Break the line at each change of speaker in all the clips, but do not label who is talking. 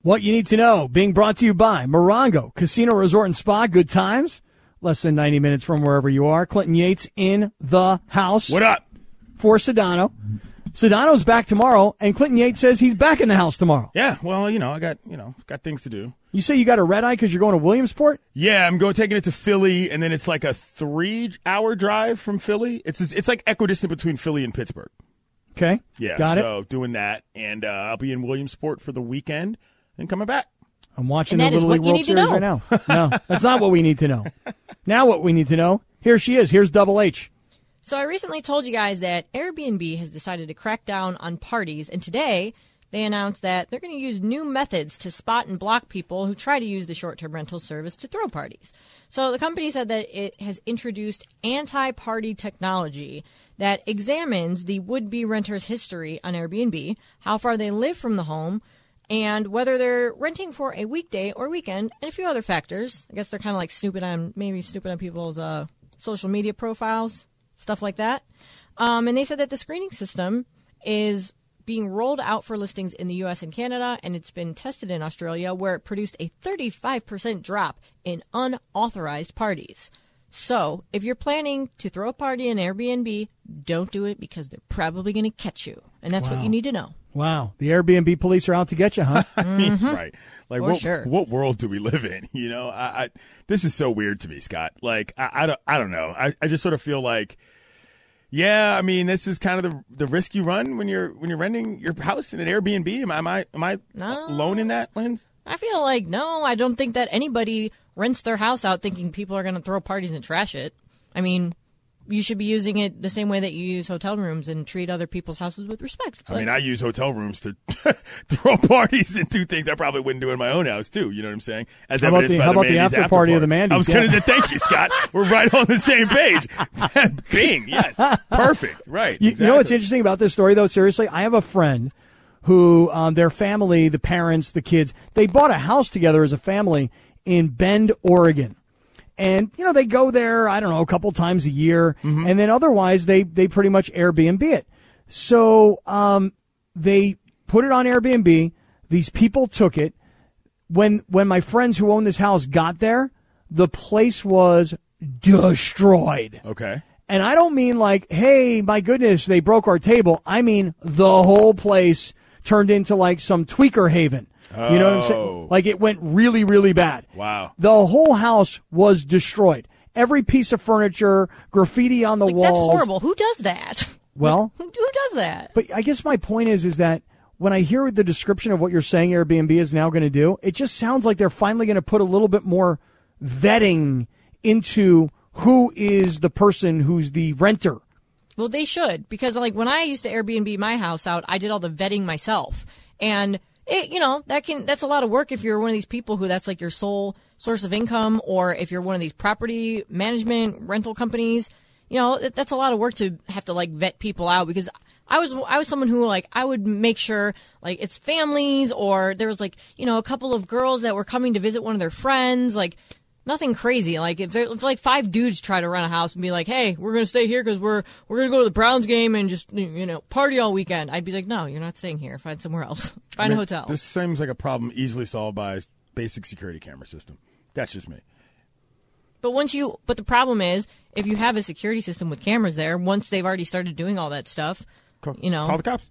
What you need to know, being brought to you by Morongo Casino Resort and Spa. Good times, less than 90 minutes from wherever you are. Clinton Yates in the house.
What up?
For Sedano. Sedano's back tomorrow, and Clinton Yates says he's back in the house tomorrow.
Yeah, well, I got things to do.
You say you got a red eye because you're going to Williamsport?
Yeah, I'm taking it to Philly, and then it's like a 3-hour drive from Philly. It's like equidistant between Philly and Pittsburgh.
Okay.
Yeah,
got it.
So doing that, and I'll be in Williamsport for the weekend and coming back.
I'm watching the Little League World Series right now. No, that's not what we need to know. Now what we need to know, here she is. Here's Double H.
So I recently told you guys that Airbnb has decided to crack down on parties, and today they announced that they're going to use new methods to spot and block people who try to use the short-term rental service to throw parties. So the company said that it has introduced anti-party technology that examines the would-be renter's history on Airbnb, how far they live from the home, and whether they're renting for a weekday or weekend, and a few other factors. I guess they're kind of like snooping on people's social media profiles, stuff like that. And they said that the screening system is being rolled out for listings in the U.S. and Canada, and it's been tested in Australia, where it produced a 35% drop in unauthorized parties. So if you're planning to throw a party in Airbnb, don't do it because they're probably going to catch you. And that's what you need to know.
Wow. The Airbnb police are out to get you, huh?
I mean, right. Like,
sure.
What world do we live in? I this is so weird to me, Scott. Like, I don't know. I just sort of feel like, yeah, I mean, this is kind of the risk you run when you're renting your house in an Airbnb. Am I alone in that, Linz?
I feel like, no, I don't think that anybody rents their house out thinking people are going to throw parties and trash it. I mean, you should be using it the same way that you use hotel rooms and treat other people's houses with respect.
But I mean, I use hotel rooms to throw parties and do things I probably wouldn't do in my own house, too. You know what I'm saying? As
how about the after party of the Mandy's?
I was going to thank you, Scott. We're right on the same page. Bing, yes. Perfect. Right.
You know what's interesting about this story, though? Seriously, I have a friend who, their family, the parents, the kids, they bought a house together as a family in Bend, Oregon. And, they go there, I don't know, a couple times a year. Mm-hmm. And then otherwise, they pretty much Airbnb it. So they put it on Airbnb. These people took it. When my friends who own this house got there, the place was destroyed.
Okay.
And I don't mean like, hey, my goodness, they broke our table. I mean the whole place turned into like some tweaker haven. You know what I'm saying? Like it went really, really bad.
Wow.
The whole house was destroyed. Every piece of furniture, graffiti on the walls.
That's horrible. Who does that?
Well,
who does that?
But I guess my point is that when I hear the description of what you're saying Airbnb is now going to do, it just sounds like they're finally going to put a little bit more vetting into who is the person who's the renter.
Well, they should, because like when I used to Airbnb my house out, I did all the vetting myself. And that's a lot of work if you're one of these people who that's like your sole source of income, or if you're one of these property management rental companies, that's a lot of work to have to like vet people out, because I was someone who like I would make sure like it's families, or there was like, a couple of girls that were coming to visit one of their friends, like nothing crazy. Like if like 5 dudes try to rent a house and be like, hey, we're going to stay here because we're going to go to the Browns game and just, party all weekend. I'd be like, no, you're not staying here. Find somewhere else. Find a hotel.
This seems like a problem easily solved by a basic security camera system. That's just me.
But the problem is if you have a security system with cameras there, once they've already started doing all that stuff,
call the cops.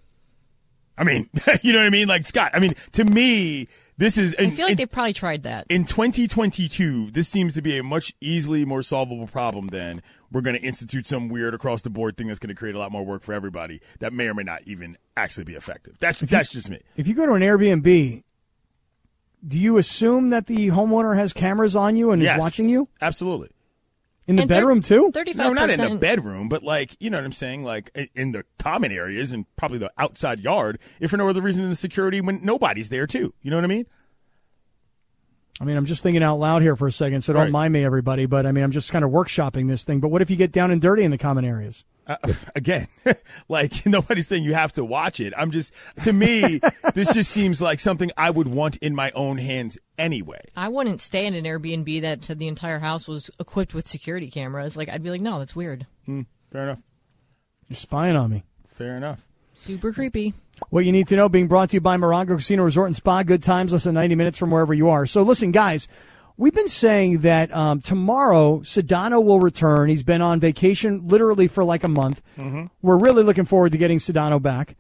I mean, you know what I mean? Like, Scott, I mean, to me, this is...
I feel like they probably tried that.
In 2022, this seems to be a much easily more solvable problem than we're going to institute some weird across-the-board thing that's going to create a lot more work for everybody that may or may not even actually be effective. That's just me.
If you go to an Airbnb, do you assume that the homeowner has cameras on you and is watching you?
Absolutely.
In the bedroom, too?
35%.
No, not in the bedroom, but like, you know what I'm saying? Like in the common areas and probably the outside yard, if for no other reason than the security when nobody's there, too. You know what I mean?
I mean, I'm just thinking out loud here for a second, so don't mind me, everybody. But, I mean, I'm just kind of workshopping this thing. But what if you get down and dirty in the common areas?
Again, like nobody's saying you have to watch it. To me, this just seems like something I would want in my own hands anyway.
I wouldn't stay in an Airbnb that said the entire house was equipped with security cameras. Like, I'd be like, no, that's weird.
Fair enough.
You're spying on me.
Fair enough.
Super creepy.
What you need to know being brought to you by Morongo Casino Resort and Spa. Good times, less than 90 minutes from wherever you are. So listen, guys, we've been saying that tomorrow Sedano will return. He's been on vacation literally for like a month. Mm-hmm. We're really looking forward to getting Sedano back.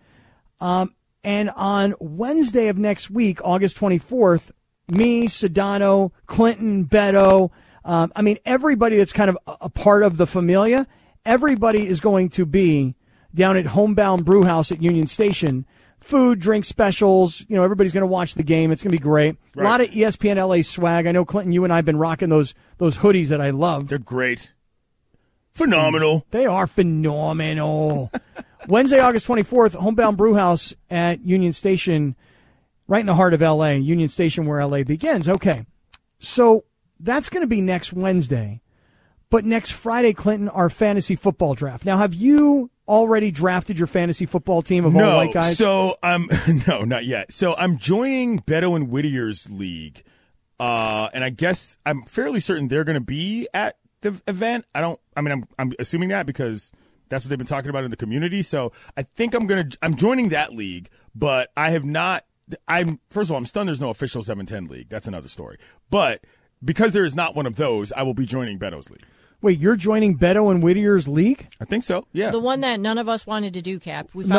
And on Wednesday of next week, August 24th, me, Sedano, Clinton, Beto, everybody that's kind of a part of the Familia, everybody is going to be down at Homebound Brewhouse at Union Station. Food, drink specials. Everybody's going to watch the game. It's going to be great. Right. A lot of ESPN LA swag. I know, Clinton, you and I have been rocking those hoodies that I love.
They're great. Phenomenal.
They are phenomenal. Wednesday, August 24th, Homebound Brewhouse at Union Station, right in the heart of LA. Union Station where LA begins. Okay. So that's going to be next Wednesday. But next Friday, Clinton, our fantasy football draft. Now, have you already drafted your fantasy football team of all white guys?
So no, not yet. So I'm joining Beto and Whittier's league, and I guess I'm fairly certain they're going to be at the event. I'm assuming that because that's what they've been talking about in the community. So I think I'm joining that league, but I have not. First of all, I'm stunned there's no official 7-10 league. That's another story. But because there is not one of those, I will be joining Beto's league.
Wait, you're joining Beto and Whittier's league?
I think so, yeah.
The one that none of us wanted to do, Cap.
No.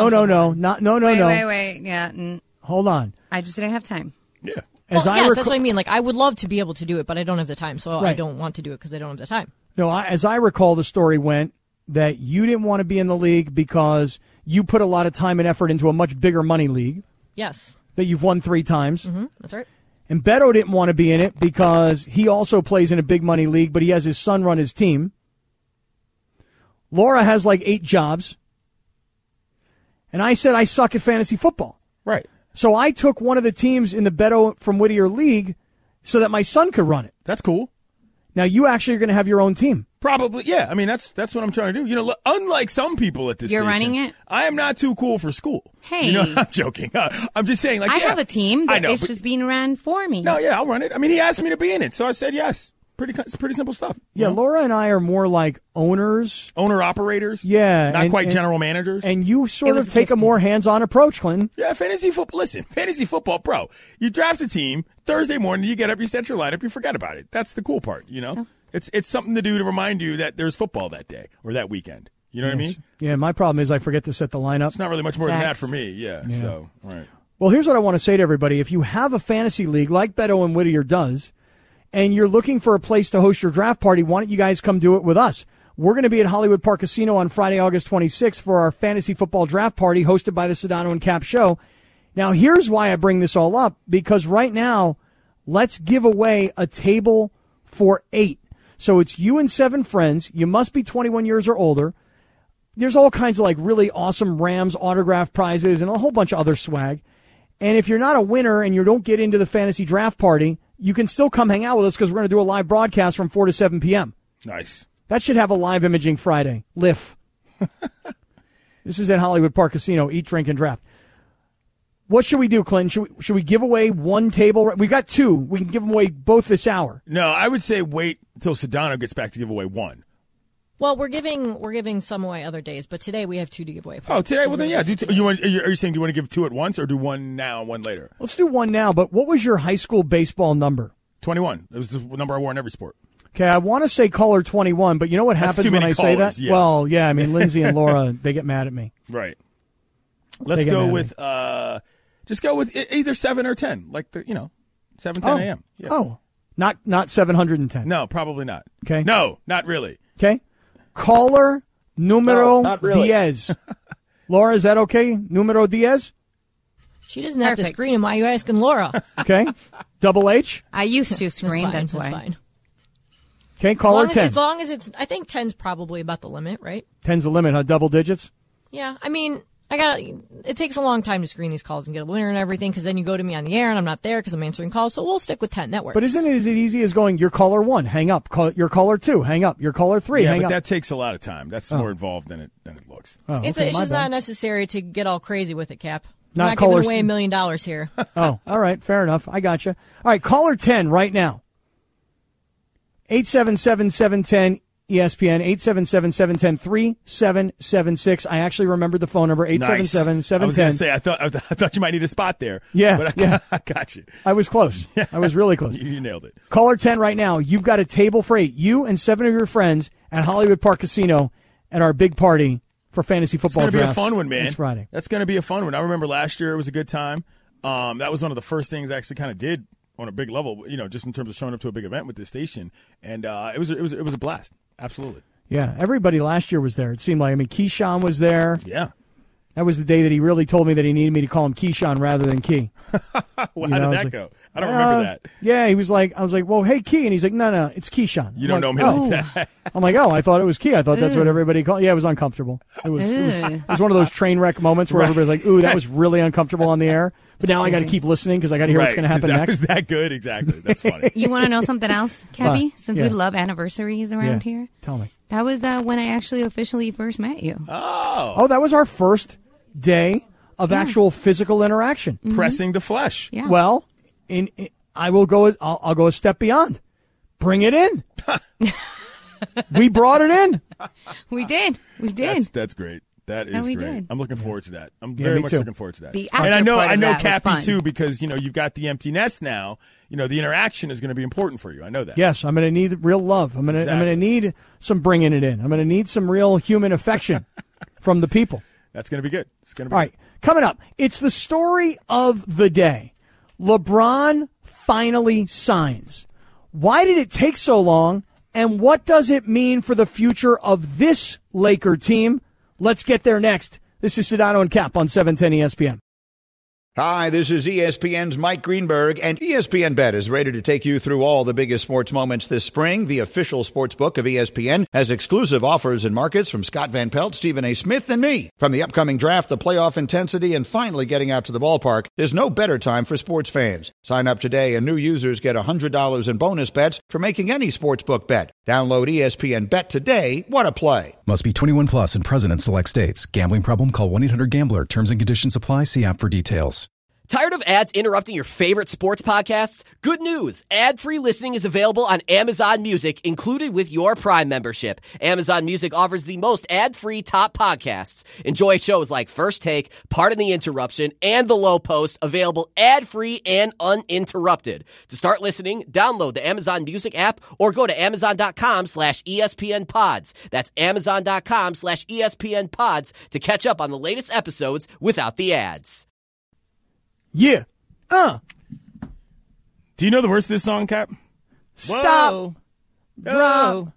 Wait. Yeah.
Hold on.
I just didn't have time.
Yeah.
Yes, that's what I mean. Like, I would love to be able to do it, but I don't have the time, so
Right.
I don't want to do it because I don't have the time.
No, as I recall, the story went that you didn't want to be in the league because you put a lot of time and effort into a much bigger money league
Yes.
that you've won 3 times.
Mm-hmm. That's right.
And Beto didn't want to be in it because he also plays in a big money league, but he has his son run his team. Laura has like 8 jobs. And I said I suck at fantasy football.
Right.
So I took one of the teams in the Beto from Whittier league so that my son could run it.
That's cool.
Now you actually are going to have your own team.
Probably, yeah. I mean, that's what I'm trying to do. Unlike some people at this
You're
station,
running it?
I am not too cool for school.
Hey.
I'm joking. I'm just saying,
I have a team
I
that
know,
is just being ran for me.
No, yeah, I'll run it. I mean, he asked me to be in it, so I said yes. It's pretty simple stuff.
Yeah, Laura and I are more like owners.
Owner-operators.
Yeah.
Not quite general managers.
And you sort
It
of
was
take a more hands-on approach, Clinton.
Yeah, fantasy football. Listen, fantasy football, bro. You draft a team, Thursday morning, you get up, you set your lineup, you forget about it. That's the cool part,
Oh.
It's something to do to remind you that there's football that day or that weekend. You know what I mean?
Yeah, my problem is I forget to set the lineup.
It's not really much more than that
Facts.
for me. Yeah. So, all right.
Well, here's what I want to say to everybody. If you have a fantasy league like Beto and Whittier does, and you're looking for a place to host your draft party, why don't you guys come do it with us? We're going to be at Hollywood Park Casino on Friday, August 26th for our fantasy football draft party hosted by the Sedano and Cap Show. Now, here's why I bring this all up, because right now, let's give away a table for 8. So it's you and 7 friends. You must be 21 years or older. There's all kinds of like really awesome Rams autograph prizes and a whole bunch of other swag. And if you're not a winner and you don't get into the fantasy draft party, you can still come hang out with us because we're going to do a live broadcast from 4 to 7 p.m.
Nice.
That should have a live imaging Friday. LIF. This is at Hollywood Park Casino. Eat, drink, and draft. What should we do, Clinton? Should we give away one table? We got 2. We can give them away both this hour.
No, I would say wait until Sedano gets back to give away 1.
Well, we're giving some away other days, but today we have 2 to give away.
Oh, today? Well, then, yeah. Are you saying do you want to give 2 at once or do 1 now and 1 later?
Let's do 1 now, but what was your high school baseball number?
21. It was the number I wore in every sport.
Okay, I want to say caller 21, but you know what happens
too
when
many
I say that?
callers, yeah.
Well, yeah, I mean, Lindsay and Laura, they get mad at me.
Right. Let's go with just go with either 7 or 10, like 7, 10 a.m. Yeah.
Oh, not 710.
No, probably not.
Okay.
No, not really.
Okay. Caller numero
not really.
10. Laura, is that okay? Numero 10?
She doesn't have to
Perfect.
screen him. Why are you asking Laura?
Okay. Double H?
I used to screen,
That's
that's
fine.
why.
That's fine.
Okay, caller 10.
As long as it's, I think 10's probably about the limit, right?
10's the limit, huh? Double digits?
Yeah. I mean, it takes a long time to screen these calls and get a winner and everything because then you go to me on the air and I'm not there because I'm answering calls. So we'll stick with 10. That works.
But isn't it as easy as going, your caller 1, hang up. Your caller 2, hang up. Your caller 3,
Yeah,
hang
but
up.
that takes a lot of time. That's more involved than it looks.
Oh,
It's
okay,
it's
my
just
bad.
not necessary to get all crazy with it, Cap.
Not
I'm not
callers-
giving away $1 million here.
Oh, all right. Fair enough. I got you. All right. Caller 10 right now. 877-710. ESPN, 877-710-3776. I actually remembered the phone number, 877-710.
I was going to say, I thought you might need a spot there.
Yeah,
but
yeah.
I got you.
I was close. I was really close.
You nailed it.
Caller 10 right now. You've got a table for 8. You and 7 of your friends at Hollywood Park Casino at our big party for fantasy football
It's going to be a
drafts
fun one, man.
next Friday.
That's going to be a fun one. I remember last year it was a good time. That was one of the first things I actually kind of did on a big level, just in terms of showing up to a big event with this station. And it was a blast. Absolutely.
Yeah, everybody last year was there. It seemed like. I mean, Keyshawn was there.
Yeah.
That was the day that he really told me that he needed me to call him Keyshawn rather than Key.
Well, how did that go? I don't remember that.
Yeah, he was like, I was like, well, hey, Key. And he's like, no, it's Keyshawn.
You don't know me like that.
I'm like, I thought it was Key. I thought that's what everybody called. Yeah, it was uncomfortable. It was one of those train wreck moments where everybody's like, ooh, that was really uncomfortable on the air. But now I got to keep listening because I got to hear what's going to happen next.
Was that good? Exactly. That's funny.
You want to know something else, Kevy? Since
yeah.
we love anniversaries around here.
Tell me.
That was when I actually officially first met you.
Oh,
that was our first day of actual physical interaction.
pressing the flesh.
Yeah.
Well, I'll go a step beyond. Bring it in. We brought it in.
We did.
That's great. That is
we
great.
did.
I'm looking forward to that. I'm
Yeah,
very
me
much
too.
looking forward to that.
The
And I know
after part of that was
Cappy
fun.
too, because you've got the empty nest now. The interaction is going to be important for you. I know that.
Yes, I'm going to need real love. I'm going to need some bringing it in. I'm going to need some real human affection from the people.
That's going to be good. It's going to be
All right, coming up, it's the story of the day. LeBron finally signs. Why did it take so long, and what does it mean for the future of this Laker team? Let's get there next. This is Sedano and Cap on 710 ESPN.
Hi, this is ESPN's Mike Greenberg, and ESPN Bet is ready to take you through all the biggest sports moments this spring. The official sports book of ESPN has exclusive offers and markets from Scott Van Pelt, Stephen A. Smith, and me. From the upcoming draft, the playoff intensity, and finally getting out to the ballpark, there's no better time for sports fans. Sign up today, and new users get $100 in bonus bets for making any sportsbook bet. Download ESPN Bet today. What a play.
Must be 21 plus and present in select states. Gambling problem? Call 1-800-GAMBLER. Terms and conditions apply. See app for details.
Tired of ads interrupting your favorite sports podcasts? Good news. Ad-free listening is available on Amazon Music, included with your Prime membership. Amazon Music offers the most ad-free top podcasts. Enjoy shows like First Take, Pardon the Interruption, and The Low Post, available ad-free and uninterrupted. To start listening, download the Amazon Music app or go to Amazon.com/ESPN Pods. That's Amazon.com/ESPN Pods to catch up on the latest episodes without the ads.
Yeah.
Do you know the words to this song, Cap?
Stop. Drop.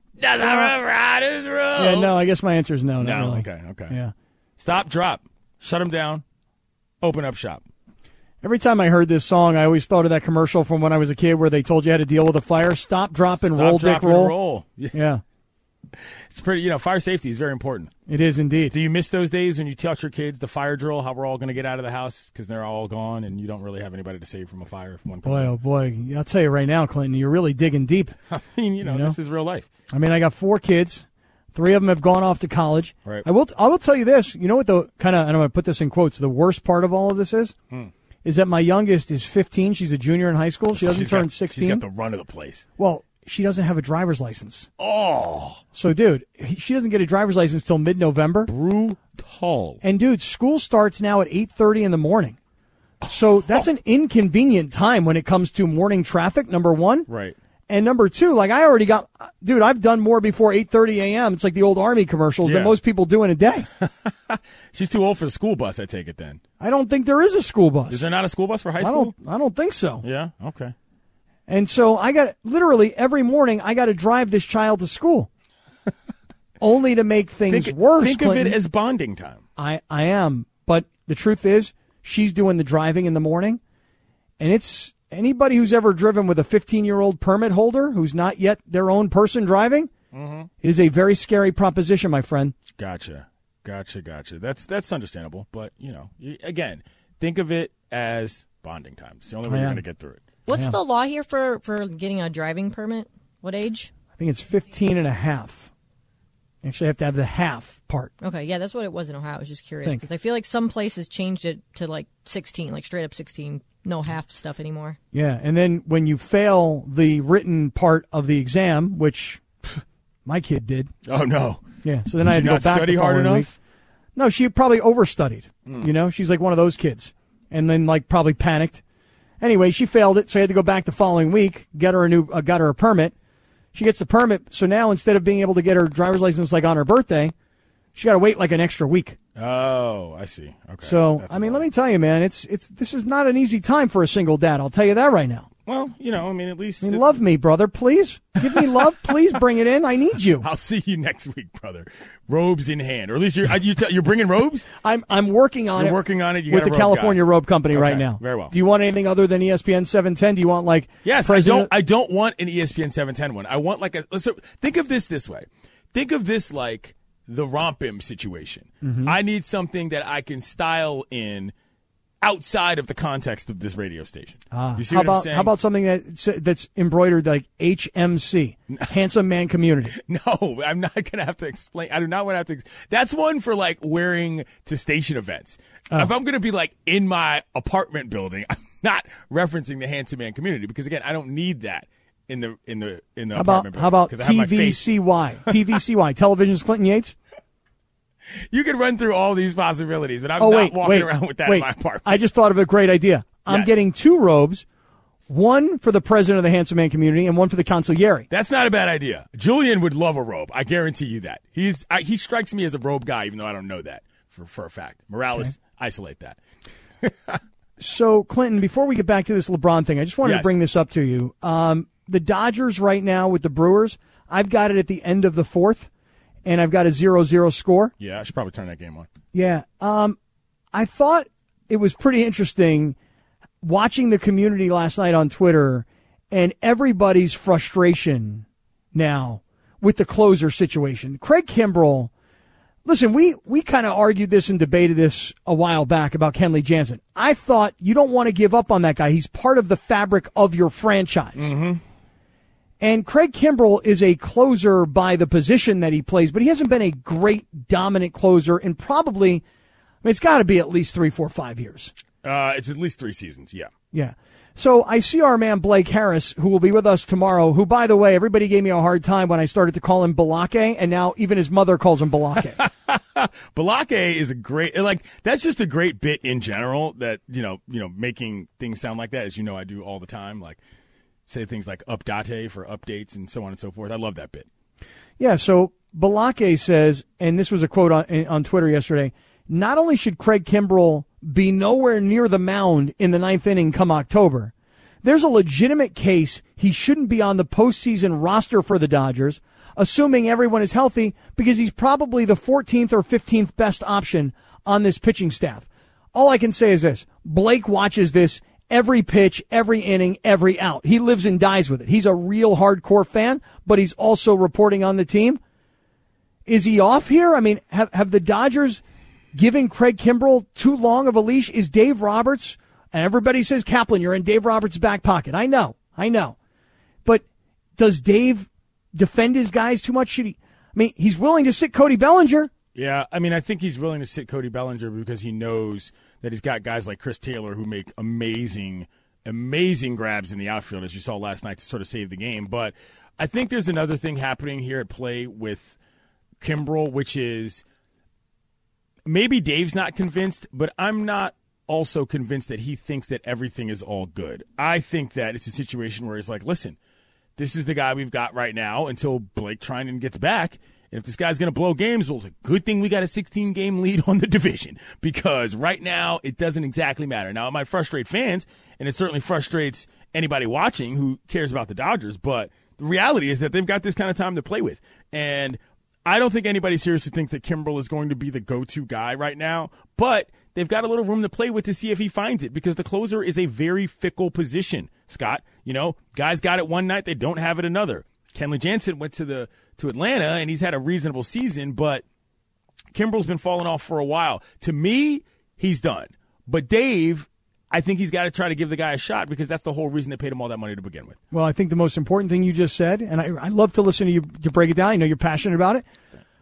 Riders roll.
Yeah, no, I guess my answer is no. Not
No.
really.
Okay.
Yeah.
Stop, drop. Shut them down. Open up shop.
Every time I heard this song, I always thought of that commercial from when I was a kid where they told you how to deal with a fire. Stop, drop, and roll,
Stop,
dick,
drop, and
roll.
roll.
Yeah,
It's pretty, fire safety is very important.
it is indeed.
Do you miss those days when you taught your kids the fire drill, how we're all going to get out of the house because they're all gone and you don't really have anybody to save from a fire if one comes
Boy,
in?
oh boy. I'll tell you right now, Clinton, you're really digging deep.
I mean, this is real life.
I mean, I got 4 kids. 3 of them have gone off to college.
Right.
I will tell you this. You know what the kind of, and I'm going to put this in quotes, the worst part of all of this is? Is that my youngest is 15. She's a junior in high school. She doesn't turn 16.
She's got the run of the place.
Well, she doesn't have a driver's license.
Oh.
So, dude, she doesn't get a driver's license till mid-November.
Brutal.
And, dude, school starts now at 8:30 in the morning. So that's an inconvenient time when it comes to morning traffic, number one.
Right.
And number two, like I already got, dude, I've done more before 8:30 a.m. It's like the old Army commercials
Yeah.
that most people do in a day.
She's too old for the school bus, I take it then.
I don't think there is a school bus.
Is there not a school bus for high
I
school?
don't think so.
Yeah, okay.
And so I got literally every morning I got to drive this child to school, only to make things worse.
Think of
Clinton.
it as bonding time.
I am, but the truth is, she's doing the driving in the morning, and it's anybody who's ever driven with a 15-year-old permit holder who's not yet their own person driving. It is a very scary proposition, my friend.
Gotcha. That's understandable, but again, think of it as bonding time. It's the only way you're going to get through it.
What's the law here for getting a driving permit? What age?
I think it's 15 and a half. You actually have to have the half part.
Okay, yeah, that's what it was in Ohio. I was just curious
Think.
because I feel like some places changed it to like 16, like straight up 16, no half stuff anymore.
Yeah, and then when you fail the written part of the exam, which My kid did.
Oh, no.
Yeah, so then I had to
Did
go
you not
back
study
the
hard
following
enough?
week. No, she probably overstudied. You know, she's like one of those kids. And then, like, probably panicked. Anyway, she failed it, so I had to go back the following week, got her a permit. She gets the permit, so now instead of being able to get her driver's license, like, on her birthday, she got to wait, like, an extra week.
Oh, I see. Okay.
So,
That's
I mean,
a lot.
let me tell you, man, this is not an easy time for a single dad. I'll tell you that right now.
Well, you know, I mean, at least.
I mean, love me, brother, please. Give me love. Please bring it in. I need you.
I'll see you next week, brother. Robes in hand. Or at least you're bringing robes?
I'm working on
You're
it.
working on it. You
with
got a
the
robe
California
guy.
Robe Company right
Okay,
now.
very well.
Do you want anything other than ESPN 710? Do you want like
Yes,
President?
I don't want an ESPN 710 one. I want like a. So think of this way. Think of this like the Rompim situation.
Mm-hmm.
I need something that I can style in outside of the context of this radio station. You see what I'm saying?
How about something that's embroidered like HMC, Handsome Man Community?
No, I'm not going to have to explain. I do not want to have to. That's one for like wearing to station events. If I'm going to be like in my apartment building, I'm not referencing the Handsome Man Community because again, I don't need that in the apartment building.
How about
'cause I have my face.
TVCY? TVCY, Television's Clinton Yates.
You can run through all these possibilities, but I'm not walking around with that in my apartment.
I just thought of a great idea. I'm
Yes.
getting 2 robes, one for the president of the Handsome Man Community and one for the consigliere.
That's not a bad idea. Julian would love a robe. I guarantee you that. He strikes me as a robe guy, even though I don't know that for a fact. Morales, isolate that.
So, Clinton, before we get back to this LeBron thing, I just wanted to
Yes.
bring this up to you. The Dodgers right now with the Brewers, I've got it at the end of the 4th, and I've got a 0-0 score.
Yeah, I should probably turn that game on.
Yeah. I thought it was pretty interesting watching the community last night on Twitter and everybody's frustration now with the closer situation. Craig Kimbrell, listen, we kind of argued this and debated this a while back about Kenley Jansen. I thought you don't want to give up on that guy. He's part of the fabric of your franchise. Mm-hmm. And Craig Kimbrell is a closer by the position that he plays, but he hasn't been a great dominant closer in probably, I mean, it's got to be at least 3, 4, 5 years.
It's at least 3 seasons, yeah.
Yeah. So I see our man Blake Harris, who will be with us tomorrow, who, by the way, everybody gave me a hard time when I started to call him Balake, and now even his mother calls him Balake.
Balake is a great, like, that's just a great bit in general that, you know, making things sound like that, as you know I do all the time, like, say things like update for updates and so on and so forth. I love that bit.
Yeah, so Balake says, and this was a quote on Twitter yesterday, not only should Craig Kimbrell be nowhere near the mound in the 9th inning come October, there's a legitimate case he shouldn't be on the postseason roster for the Dodgers, assuming everyone is healthy, because he's probably the 14th or 15th best option on this pitching staff. All I can say is this. Blake watches this every pitch, every inning, every out. He lives and dies with it. He's a real hardcore fan, but he's also reporting on the team. Is he off here? I mean, have the Dodgers given Craig Kimbrell too long of a leash? Is Dave Roberts, and everybody says, Kaplan, you're in Dave Roberts' back pocket. I know. But does Dave defend his guys too much? Should he? I mean, he's willing to sit Cody Bellinger.
Yeah, I mean, I think he's willing to sit Cody Bellinger because he knows that he's got guys like Chris Taylor who make amazing grabs in the outfield, as you saw last night, to sort of save the game. But I think there's another thing happening here at play with Kimbrell, which is maybe Dave's not convinced, but I'm not also convinced that he thinks that everything is all good. I think that it's a situation where he's like, listen, this is the guy we've got right now until Blake Treinen gets back. And if this guy's going to blow games, well, it's a good thing we got a 16-game lead on the division, because right now it doesn't exactly matter. Now, it might frustrate fans, and it certainly frustrates anybody watching who cares about the Dodgers, but the reality is that they've got this kind of time to play with. And I don't think anybody seriously thinks that Kimbrell is going to be the go-to guy right now, but they've got a little room to play with to see if he finds it, because the closer is a very fickle position, Scott. You know, guys got it one night, they don't have it another. Kenley Jansen went to Atlanta, and he's had a reasonable season, but Kimbrell's been falling off for a while. To me, he's done. But Dave, I think he's got to try to give the guy a shot, because that's the whole reason they paid him all that money to begin with.
Well, I think the most important thing you just said, and I love to listen to you to break it down. I know you're passionate about it.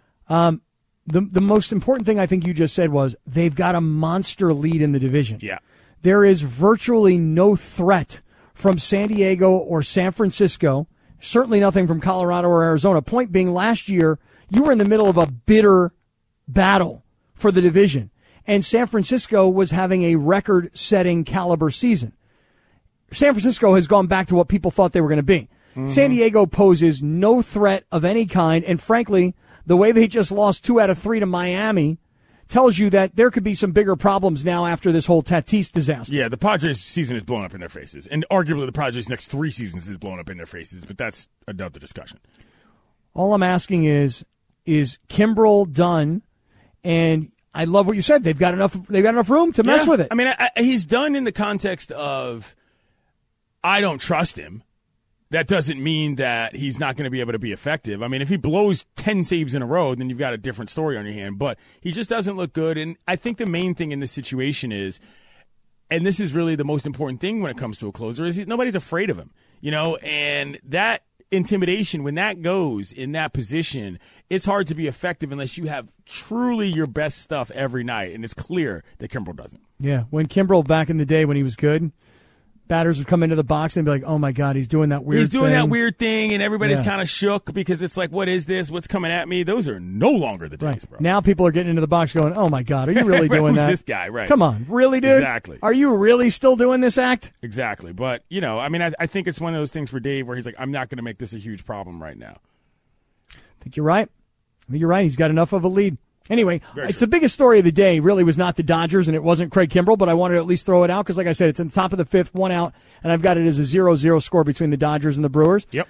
The most important thing I think you just said was they've got a monster lead in the division.
Yeah.
There is virtually no threat from San Diego or San Francisco. Certainly nothing from Colorado or Arizona. Point being, last year, you were in the middle of a bitter battle for the division. And San Francisco was having a record-setting caliber season. San Francisco has gone back to what people thought they were going to be. Mm-hmm. San Diego poses no threat of any kind. And frankly, the way they just lost 2 out of 3 to Miami tells you that there could be some bigger problems now after this whole Tatis disaster.
Yeah, the Padres season is blown up in their faces. And arguably the Padres' next 3 seasons is blown up in their faces. But that's another discussion.
All I'm asking is Kimbrel done? And I love what you said. They've got enough room to mess with it.
I mean, he's done in the context of I don't trust him. That doesn't mean that he's not going to be able to be effective. I mean, if he blows 10 saves in a row, then you've got a different story on your hand. But he just doesn't look good. And I think the main thing in this situation is, and this is really the most important thing when it comes to a closer, is nobody's afraid of him. And that intimidation, when that goes in that position, it's hard to be effective unless you have truly your best stuff every night, and it's clear that Kimbrel doesn't.
Yeah, when Kimbrel back in the day when he was good, batters would come into the box and be like, oh my God, he's doing that weird thing.
He's doing that weird thing, and everybody's kind of shook because it's like, what is this? What's coming at me? Those are no longer the days, bro.
Now people are getting into the box going, oh my God, are you really doing that?
Who's this guy? Right.
Come on, really, dude?
Exactly.
Are you really still doing this act?
Exactly. But, I mean, I think it's one of those things for Dave where he's like, I'm not going to make this a huge problem right now.
I think you're right. He's got enough of a lead. Anyway, it's the biggest story of the day really was not the Dodgers, and it wasn't Craig Kimbrel, but I wanted to at least throw it out because, like I said, it's in the top of the 5th, 1 out, and I've got it as a 0-0 score between the Dodgers and the Brewers.
Yep.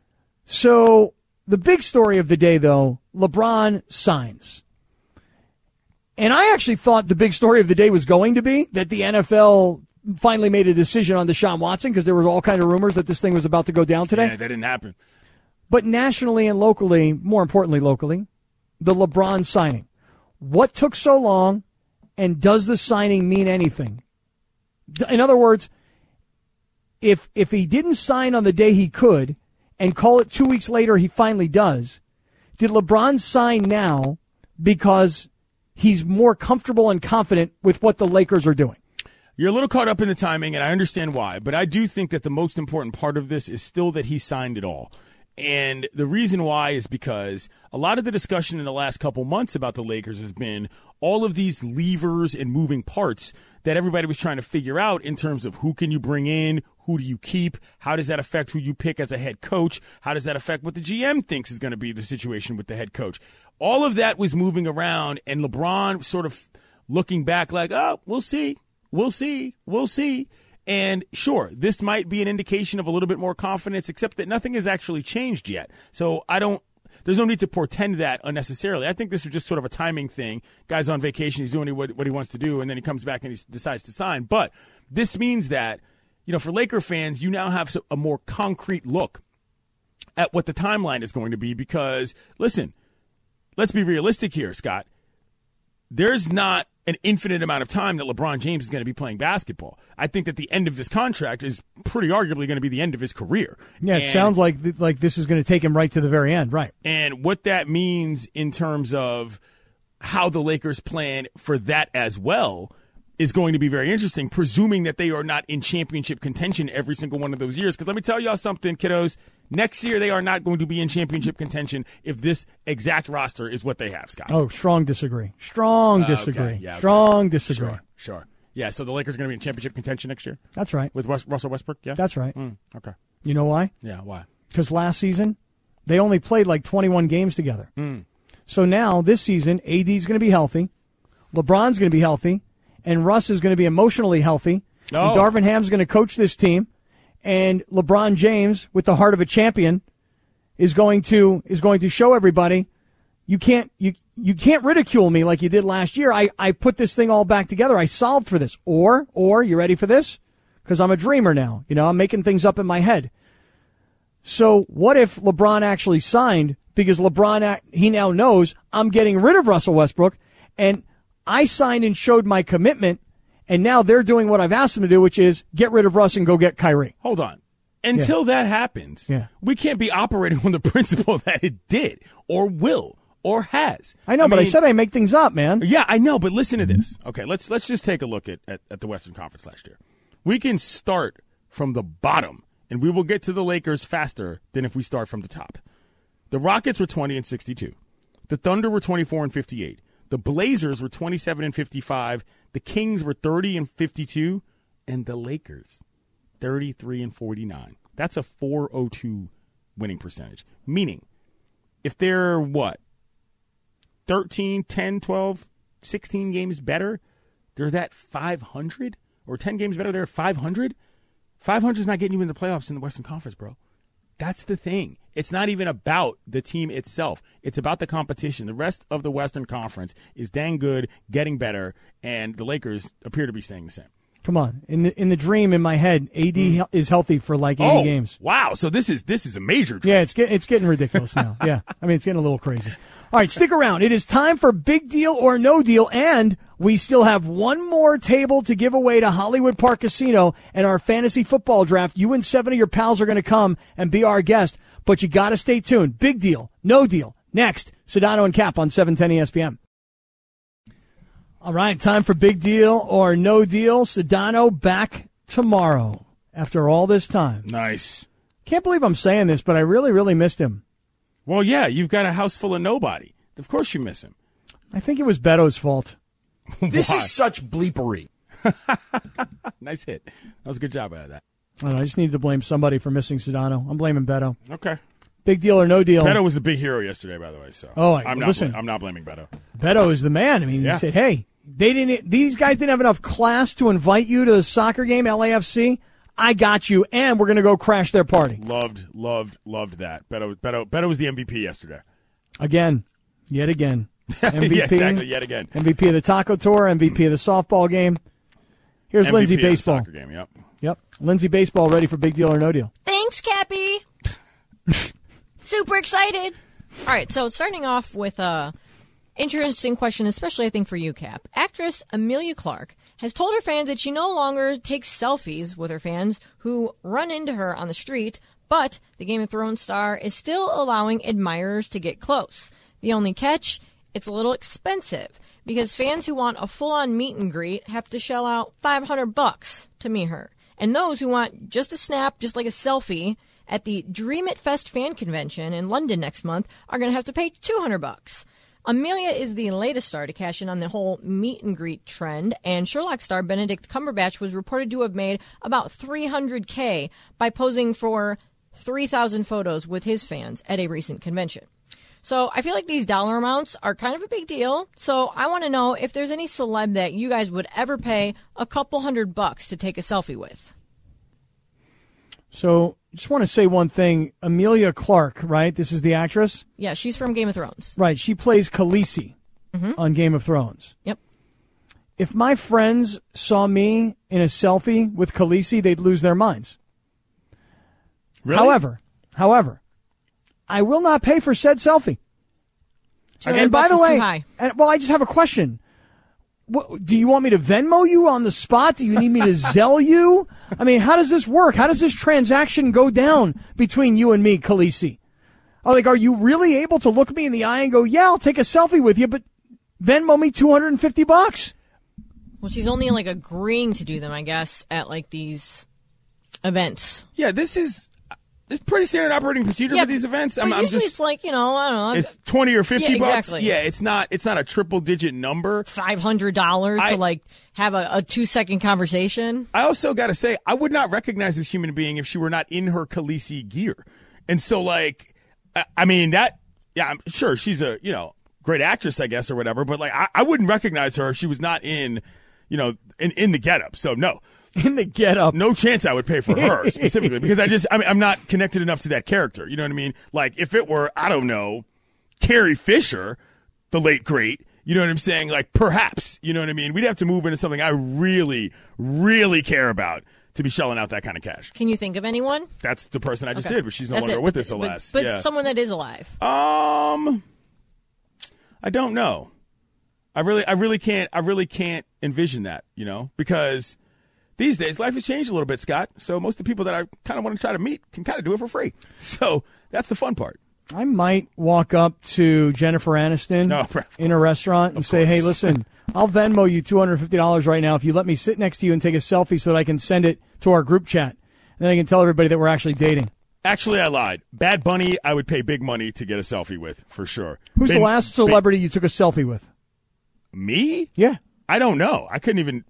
So the big story of the day, though, LeBron signs. And I actually thought the big story of the day was going to be that the NFL finally made a decision on Deshaun Watson because there were all kinds of rumors that this thing was about to go down today.
Yeah, that didn't happen.
But nationally and locally, more importantly locally, the LeBron signing. What took so long, and does the signing mean anything? In other words, if he didn't sign on the day he could and call it 2 weeks later he finally does, did LeBron sign now because he's more comfortable and confident with what the Lakers are doing?
You're a little caught up in the timing, and I understand why, but I do think that the most important part of this is still that he signed it all. And the reason why is because a lot of the discussion in the last couple months about the Lakers has been all of these levers and moving parts that everybody was trying to figure out in terms of who can you bring in, who do you keep, how does that affect who you pick as a head coach, how does that affect what the GM thinks is going to be the situation with the head coach. All of that was moving around, and LeBron sort of looking back like, oh, we'll see. And sure, this might be an indication of a little bit more confidence, except that nothing has actually changed yet. So there's no need to portend that unnecessarily. I think this is just sort of a timing thing. Guy's on vacation, he's doing what he wants to do, and then he comes back and he decides to sign. But this means that, for Laker fans, you now have a more concrete look at what the timeline is going to be because, listen, let's be realistic here, Scott. There's not an infinite amount of time that LeBron James is going to be playing basketball. I think that the end of this contract is pretty arguably going to be the end of his career.
Yeah, it sounds like this is going to take him right to the very end, right?
And what that means in terms of how the Lakers plan for that as well is going to be very interesting, presuming that they are not in championship contention every single one of those years. Because let me tell y'all something, kiddos. Next year, they are not going to be in championship contention if this exact roster is what they have, Scott.
Oh, strong disagree. Okay. Yeah, strong disagree.
Sure. Yeah, so the Lakers are going to be in championship contention next year?
That's right.
With Russell Westbrook? Yeah.
That's right.
Okay.
You know why?
Yeah, why?
Because last season, they only played like 21 games together. So now, this season, AD's going to be healthy, LeBron's going to be healthy, and Russ is going to be emotionally healthy, and Darvin Ham's going to coach this team, and LeBron James, with the heart of a champion, is going to show everybody you can't ridicule me like you did last year. I put this thing all back together. I solved for this. Or you ready for this? Because I'm a dreamer now. I'm making things up in my head. So what if LeBron actually signed because he now knows I'm getting rid of Russell Westbrook, and I signed and showed my commitment, and now they're doing what I've asked them to do, which is get rid of Russ and go get Kyrie.
Hold on. Until that happens, we can't be operating on the principle that it did or will or has.
I know, but I said I make things up, man.
Yeah, I know, but listen to this. Okay, let's just take a look at the Western Conference last year. We can start from the bottom and we will get to the Lakers faster than if we start from the top. The Rockets were 20-62. The Thunder were 24-58. The Blazers were 27-55. The Kings were 30-52. And the Lakers, 33-49. That's a 402 winning percentage. Meaning, if they're, 13, 10, 12, 16 games better, they're that 500? Or 10 games better, they're at 500? 500 is not getting you in the playoffs in the Western Conference, bro. That's the thing. It's not even about the team itself. It's about the competition. The rest of the Western Conference is dang good, getting better, and the Lakers appear to be staying the same.
Come on. In the dream in my head, AD is healthy for like 80 games.
Wow. So this is a major dream.
Yeah, it's getting ridiculous now. Yeah. I mean, it's getting a little crazy. All right, stick around. It is time for Big Deal or No Deal, and we still have one more table to give away to Hollywood Park Casino and our fantasy football draft. You and 7 of your pals are going to come and be our guest, but you got to stay tuned. Big Deal, No Deal. Next, Sedano and Cap on 710 ESPN. All right, time for Big Deal or No Deal. Sedano back tomorrow after all this time.
Nice.
Can't believe I'm saying this, but I really, really missed him.
Well, yeah, you've got a house full of nobody. Of course you miss him.
I think it was Beto's fault.
This is such bleepery.
Nice hit. That was a good job out of that.
I don't know, I just needed to blame somebody for missing Sedano. I'm blaming Beto.
Okay.
Big Deal or No Deal.
Beto was the big hero yesterday, by the way. So I'm not blaming Beto.
Beto is the man. I mean, he said, "Hey, these guys didn't have enough class to invite you to the soccer game, LAFC. I got you, and we're going to go crash their party."
Loved that. Beto was the MVP yesterday.
Yet again. MVP.
Yeah, exactly, yet again.
MVP of the Taco Tour, MVP of the softball game. Here's
MVP
Lindsay
of the
Baseball.
soccer game,
Yep. Lindsay Baseball ready for Big Deal or No Deal.
Thanks, Cappy. Super excited. All right, so starting off with a interesting question, especially I think for you, Cap. Actress Emilia Clarke has told her fans that she no longer takes selfies with her fans who run into her on the street, but the Game of Thrones star is still allowing admirers to get close. The only catch, it's a little expensive because fans who want a full-on meet and greet have to shell out $500 to meet her. And those who want just a snap, just like a selfie, at the Dream It Fest fan convention in London next month are going to have to pay $200. Amelia is the latest star to cash in on the whole meet and greet trend, and Sherlock star Benedict Cumberbatch was reported to have made about $300K by posing for 3,000 photos with his fans at a recent convention. So I feel like these dollar amounts are kind of a big deal. So I want to know if there's any celeb that you guys would ever pay a couple $100 to take a selfie with.
So just want to say one thing. Emilia Clarke, right? This is the actress?
Yeah, she's from Game of Thrones.
Right. She plays Khaleesi on Game of Thrones.
Yep.
If my friends saw me in a selfie with Khaleesi, they'd lose their minds.
Really?
However, I will not pay for said selfie. And by the way, I just have a question. What, do you want me to Venmo you on the spot? Do you need me to Zelle you? I mean, how does this work? How does this transaction go down between you and me, Khaleesi? Are you really able to look me in the eye and go, yeah, I'll take a selfie with you, but Venmo me $250?
Well, she's only agreeing to do them, I guess, at these events.
Yeah, this is pretty standard operating procedure for these events.
Usually it's I don't know.
It's $20 or $50.
Yeah, exactly.
Yeah, it's not a triple digit number.
$500 to have a 2-second conversation.
I also got to say, I would not recognize this human being if she were not in her Khaleesi gear. And so I'm sure she's a, great actress, I guess, or whatever. But I wouldn't recognize her if she was not in the getup. So no.
In the getup.
No chance I would pay for her specifically because I'm not connected enough to that character. You know what I mean? If it were, I don't know, Carrie Fisher, the late great, you know what I'm saying? Perhaps, you know what I mean? We'd have to move into something I really, really care about to be shelling out that kind of cash.
Can you think of anyone?
That's the person I just did, but she's no longer with us, alas.
But someone that is alive.
I don't know. I really can't envision that, because these days, life has changed a little bit, Scott. So most of the people that I kind of want to try to meet can kind of do it for free. So that's the fun part.
I might walk up to Jennifer Aniston in a restaurant and say, hey, listen, I'll Venmo you $250 right now if you let me sit next to you and take a selfie so that I can send it to our group chat. And Then I can tell everybody that we're actually dating.
Actually, I lied. Bad Bunny, I would pay big money to get a selfie with, for sure.
Who's the last celebrity you took a selfie with?
Me?
Yeah.
I don't know. I couldn't even.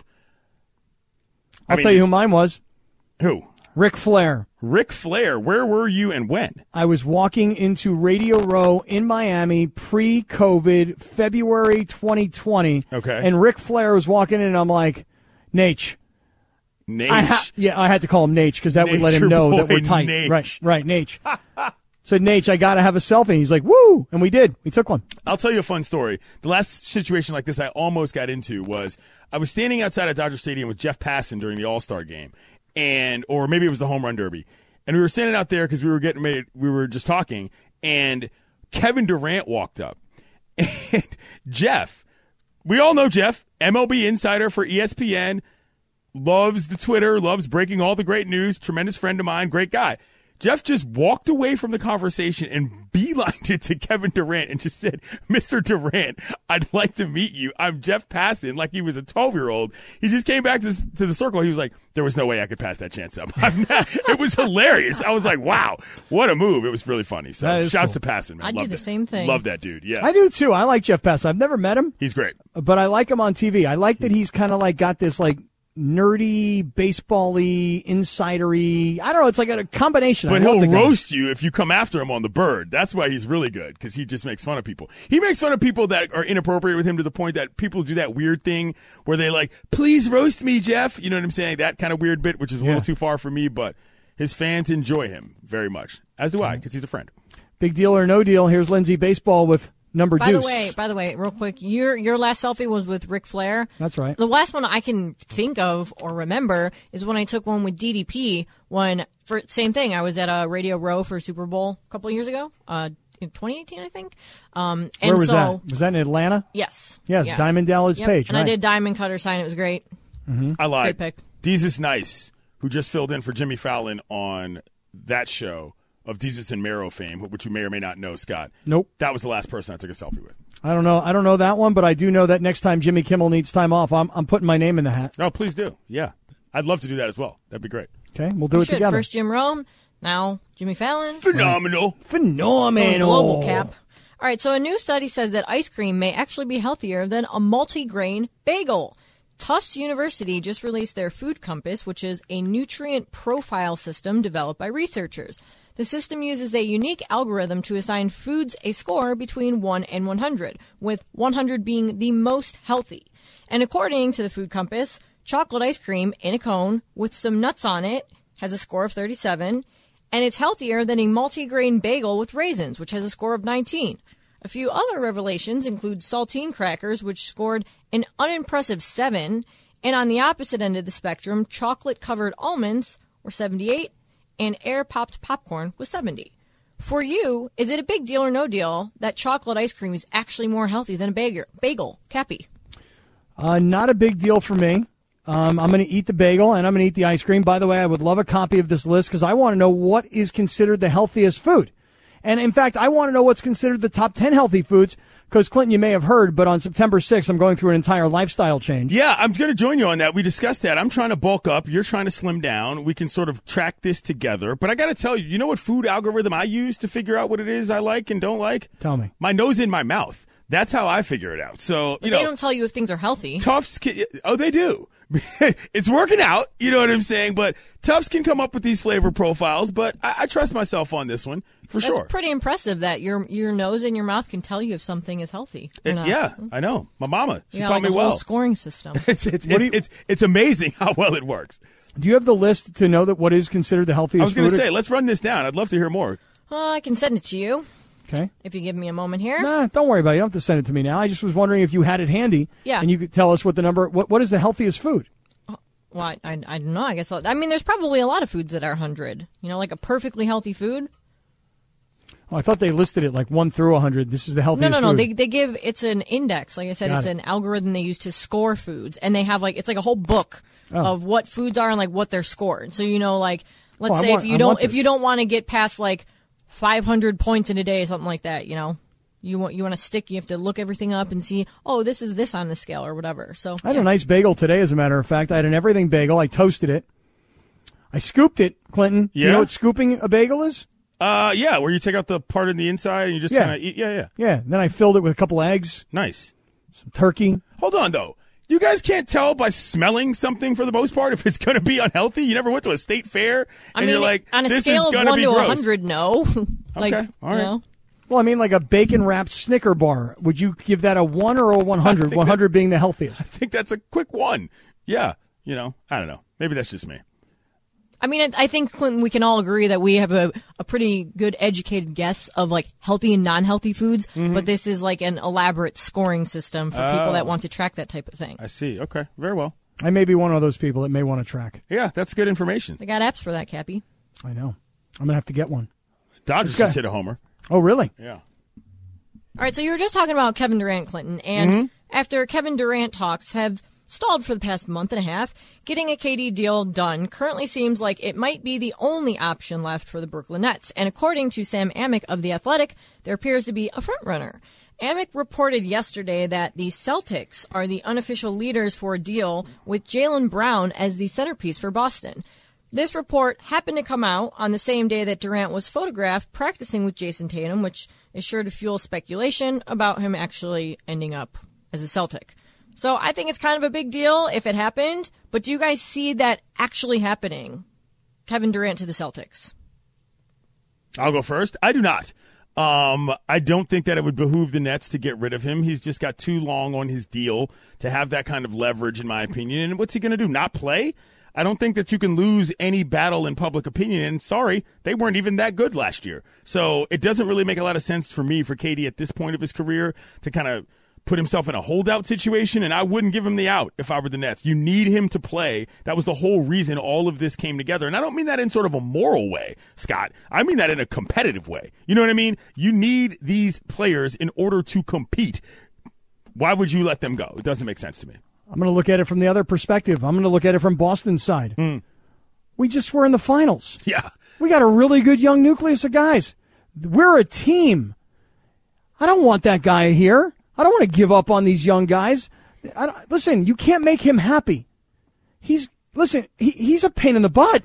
I'll tell you who mine was.
Who?
Ric Flair.
Ric Flair. Where were you and when?
I was walking into Radio Row in Miami pre-COVID, February 2020.
Okay.
And Ric Flair was walking in, and I'm like, Nate.
Nate.
I had to call him Nate because that would let him know that we're tight.
Nate.
Right, Nate. So, Nate, I got to have a selfie. And he's like, woo! And we did. We took one.
I'll tell you a fun story. The last situation like this I almost got into was I was standing outside of Dodger Stadium with Jeff Passan during the All-Star game, or maybe it was the Home Run Derby. And we were standing out there because we were just talking, and Kevin Durant walked up. And Jeff, we all know Jeff, MLB insider for ESPN, loves the Twitter, loves breaking all the great news, tremendous friend of mine, great guy. Jeff just walked away from the conversation and beelined it to Kevin Durant and just said, Mr. Durant, I'd like to meet you. I'm Jeff Passan, like he was a 12-year-old. He just came back to the circle. He was like, there was no way I could pass that chance up. It was hilarious. I was like, wow, what a move. It was really funny. So shouts to Passan, man.
I'd do the same thing.
Love that dude, yeah.
I do, too. I like Jeff Passan. I've never met him.
He's great.
But I like him on TV. I like that he's kind of like got this like nerdy, baseball-y, insidery. I don't know. It's like a combination.
But he'll roast you if you come after him on the bird. That's why he's really good, because he just makes fun of people. He makes fun of people that are inappropriate with him to the point that people do that weird thing where they like, please roast me, Jeff. You know what I'm saying? That kind of weird bit, which is a little too far for me, but his fans enjoy him very much, as do I, because he's a friend.
Big deal or no deal. Here's Lindsay Baseball with number
By
deuce.
the way, real quick, your last selfie was with Ric Flair.
That's right.
The last one I can think of or remember is when I took one with DDP. Same thing. I was at a Radio Row for Super Bowl a couple of years ago, in 2018, I think.
Where was that? Was that in Atlanta?
Yes.
Yes,
Yeah.
Diamond Dallas Page.
And
right.
I did Diamond Cutter sign. It was great.
I lied.
Great pick.
Deezus Nice, who just filled in for Jimmy Fallon on that show of Deezus and Mero fame, which you may or may not know, Scott.
Nope.
That was the last person I took a selfie with.
I don't know that one, but I do know that next time Jimmy Kimmel needs time off, I'm putting my name in the hat.
No, please do. Yeah. I'd love to do that as well. That'd be great.
Okay, we'll do it together.
First Jim Rome, now Jimmy Fallon.
Phenomenal.
Global cap. All right, so a new study says that ice cream may actually be healthier than a multigrain bagel. Tufts University just released their Food Compass, which is a nutrient profile system developed by researchers. The system uses a unique algorithm to assign foods a score between 1 and 100, with 100 being the most healthy. And according to the Food Compass, chocolate ice cream in a cone with some nuts on it has a score of 37, and it's healthier than a multigrain bagel with raisins, which has a score of 19. A few other revelations include saltine crackers, which scored an unimpressive 7, and on the opposite end of the spectrum, chocolate-covered almonds were 78, and air-popped popcorn was 70. For you, is it a big deal or no deal that chocolate ice cream is actually more healthy than a bagel? Cappy?
Not a big deal for me. I'm going to eat the bagel, and I'm going to eat the ice cream. By the way, I would love a copy of this list because I want to know what is considered the healthiest food. And, in fact, I want to know what's considered the top 10 healthy foods because, Clinton, you may have heard, but on September 6th, I'm going through an entire lifestyle change.
Yeah, I'm going to join you on that. We discussed that. I'm trying to bulk up. You're trying to slim down. We can sort of track this together. But I got to tell you, you know what food algorithm I use to figure out what it is I like and don't like?
Tell me.
My nose in my mouth. That's how I figure it out. So,
But they don't tell you if things are healthy.
Tufts they do. It's working out, you know what I'm saying? But Tufts can come up with these flavor profiles, but I trust myself on this one for sure.
That's pretty impressive that your nose and your mouth can tell you if something is healthy or not.
Yeah, I know. My mama, she
You
taught
got
me
a
well.
whole scoring system.
It's amazing how well it works.
Do you have the list to know that what is considered the healthiest food?
I was going to say, let's run this down. I'd love to hear more.
I can send it to you.
Okay.
If you give me a moment here.
Nah, don't worry about it. You don't have to send it to me now. I just was wondering if you had it handy.
Yeah.
And you could tell us what the number, what is the healthiest food?
Well, I don't know. I guess there's probably a lot of foods that are 100. You know, like a perfectly healthy food.
Oh, I thought they listed it like 1 through 100. This is the healthiest
No.
food.
They give, it's an index. Like I said, it's an algorithm they use to score foods. And they have it's like a whole book of what foods are and like what they're scored. So, you know, like, let's say if you don't want to get past like 500 points in a day, something like that, you know. You want to stick, you have to look everything up and see, oh, this is this on the scale or whatever. So
I had a nice bagel today, as a matter of fact. I had an everything bagel. I toasted it. I scooped it, Clinton.
Yeah?
You know what scooping a bagel is?
Yeah, where you take out the part on the inside and you just kind of eat. Yeah.
Yeah, then I filled it with a couple eggs,
Nice.
some turkey.
Hold on, though. You guys can't tell by smelling something for the most part if it's going to be unhealthy. You never went to a state fair and you're like,
on a
this
scale
is
of
going to
1
be
to
gross.
100, no. Like,
Okay, all right.
you know.
Well, I mean, like a bacon-wrapped Snicker bar. Would you give that a 1 or a 100? 100 being the healthiest.
I think that's a quick one. Yeah, I don't know. Maybe that's just me.
I mean, I think, Clinton, we can all agree that we have a pretty good educated guess of like healthy and non-healthy foods, but this is like an elaborate scoring system for people that want to track that type of thing.
I see. Okay, very well.
I may be one of those people that may want to track.
Yeah, that's good information.
They got apps for that, Cappy.
I know. I'm going to have to get one.
Dodgers just hit a homer.
Oh, really?
Yeah.
All right, so you were just talking about Kevin Durant, Clinton, and after Kevin Durant talks have stalled for the past month and a half, getting a KD deal done currently seems like it might be the only option left for the Brooklyn Nets. And according to Sam Amick of The Athletic, there appears to be a frontrunner. Amick reported yesterday that the Celtics are the unofficial leaders for a deal with Jaylen Brown as the centerpiece for Boston. This report happened to come out on the same day that Durant was photographed practicing with Jason Tatum, which is sure to fuel speculation about him actually ending up as a Celtic. So I think it's kind of a big deal if it happened, but do you guys see that actually happening? Kevin Durant to the Celtics.
I'll go first. I do not. I don't think that it would behoove the Nets to get rid of him. He's just got too long on his deal to have that kind of leverage, in my opinion. And what's he going to do? Not play? I don't think that you can lose any battle in public opinion. And sorry, they weren't even that good last year. So it doesn't really make a lot of sense for me, for KD at this point of his career, to kind of put himself in a holdout situation, and I wouldn't give him the out if I were the Nets. You need him to play. That was the whole reason all of this came together. And I don't mean that in sort of a moral way, Scott. I mean that in a competitive way. You know what I mean? You need these players in order to compete. Why would you let them go? It doesn't make sense to me.
I'm going to look at it from the other perspective. I'm going to look at it from Boston's side. We just were in the finals.
Yeah.
We got a really good young nucleus of guys. We're a team. I don't want that guy here. I don't want to give up on these young guys. Listen, you can't make him happy. He's a pain in the butt.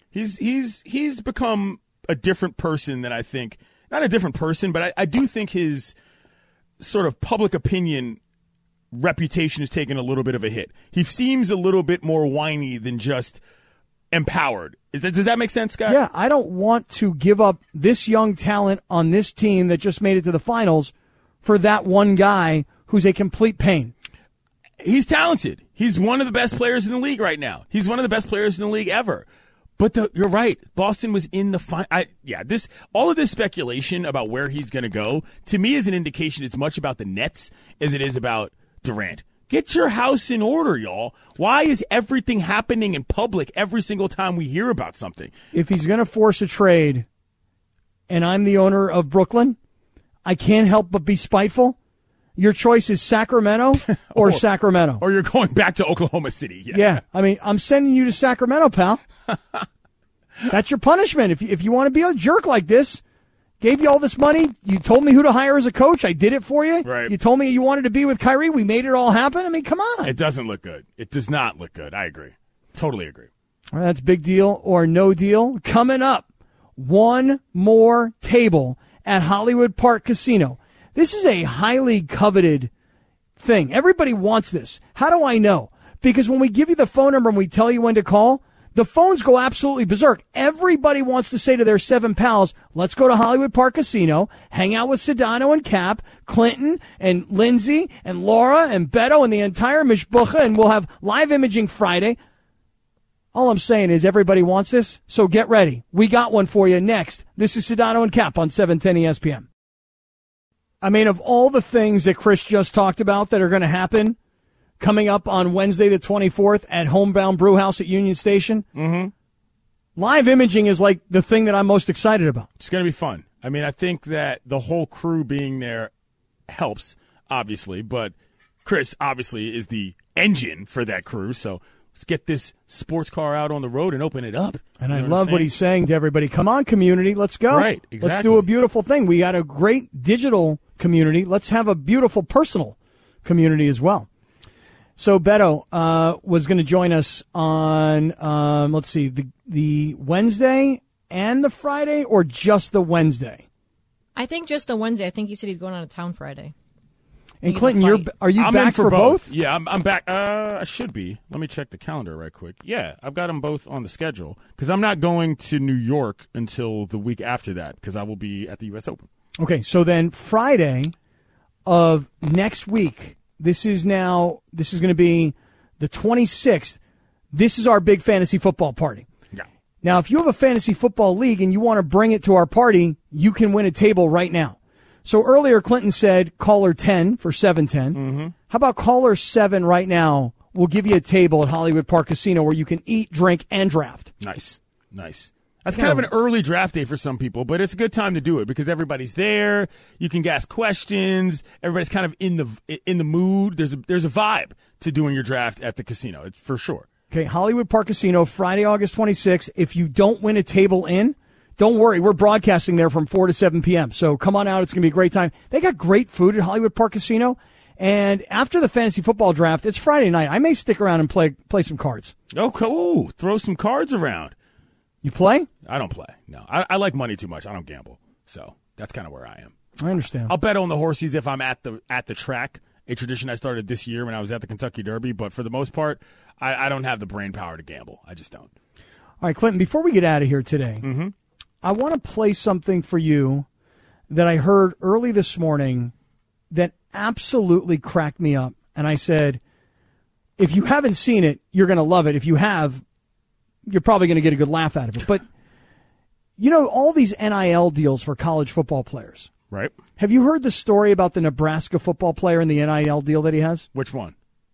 He's become a different person than I think. Not a different person, but I do think his sort of public opinion reputation has taken a little bit of a hit. He seems a little bit more whiny than just empowered. Does that make sense, Scott?
Yeah, I don't want to give up this young talent on this team that just made it to the finals for that one guy who's a complete pain.
He's talented. He's one of the best players in the league right now. He's one of the best players in the league ever. But you're right. Boston was in the final. All of this speculation about where he's going to go, to me, is an indication it's much about the Nets as it is about Durant. Get your house in order, y'all. Why is everything happening in public every single time we hear about something?
If he's going to force a trade and I'm the owner of Brooklyn, I can't help but be spiteful. Your choice is Sacramento or Sacramento.
Or you're going back to Oklahoma City.
Yeah. I mean, I'm sending you to Sacramento, pal. That's your punishment. If you want to be a jerk like this, gave you all this money. You told me who to hire as a coach. I did it for you.
Right.
You told me you wanted to be with Kyrie. We made it all happen. I mean, come on.
It doesn't look good. It does not look good. I agree. Totally agree.
All right, that's big deal or no deal. Coming up, one more table at Hollywood Park Casino. This is a highly coveted thing. Everybody wants this. How do I know? Because when we give you the phone number and we tell you when to call, the phones go absolutely berserk. Everybody wants to say to their 7 pals, let's go to Hollywood Park Casino, hang out with Sedano and Cap, Clinton and Lindsay and Laura and Beto and the entire mishbucha, and we'll have live imaging Friday. All I'm saying is everybody wants this, so get ready. We got one for you next. This is Sedano and Cap on 710 ESPN. I mean, of all the things that Chris just talked about that are going to happen coming up on Wednesday the 24th at Homebound Brewhouse at Union Station, live imaging is like the thing that I'm most excited about.
It's going to be fun. I mean, I think that the whole crew being there helps, obviously, but Chris obviously is the engine for that crew, so let's get this sports car out on the road and open it up.
And I love what he's saying to everybody. Come on, community, let's go.
Right, exactly.
Let's do a beautiful thing. We got a great digital community. Let's have a beautiful personal community as well. So Beto was going to join us on, let's see, the Wednesday and the Friday, or just the Wednesday?
I think just the Wednesday. I think he said he's going out of town Friday.
And Clinton, are you
I'm
back
in for
both?
Yeah, I'm back. I should be. Let me check the calendar right quick. Yeah, I've got them both on the schedule because I'm not going to New York until the week after that because I will be at the U.S. Open.
Okay, so then Friday of next week, this is going to be the 26th. This is our big fantasy football party.
Yeah.
Now, if you have a fantasy football league and you want to bring it to our party, you can win a table right now. So earlier, Clinton said caller 10 for 710.
Mm-hmm.
How about caller 7 right now? We'll give you a table at Hollywood Park Casino where you can eat, drink, and draft.
Nice. That's kind of an early draft day for some people, but it's a good time to do it because everybody's there. You can ask questions. Everybody's kind of in the mood. There's a vibe to doing your draft at the casino. It's for sure.
Okay, Hollywood Park Casino, Friday, August 26th. If you don't win a table in, don't worry. We're broadcasting there from 4 to 7 p.m. So come on out. It's going to be a great time. They got great food at Hollywood Park Casino. And after the fantasy football draft, it's Friday night. I may stick around and play some cards.
Oh, cool. Throw some cards around.
You play?
I don't play. No, I like money too much. I don't gamble. So that's kind of where I am.
I understand.
I'll bet on the horses if I'm at the track, a tradition I started this year when I was at the Kentucky Derby. But for the most part, I don't have the brain power to gamble. I just don't.
All right, Clinton, before we get out of here today, I want to play something for you that I heard early this morning that absolutely cracked me up. And I said, if you haven't seen it, you're going to love it. If you have, you're probably going to get a good laugh out of it. But, you know, all these NIL deals for college football players.
Right.
Have you heard the story about the Nebraska football player and the NIL deal that he has?
Which one?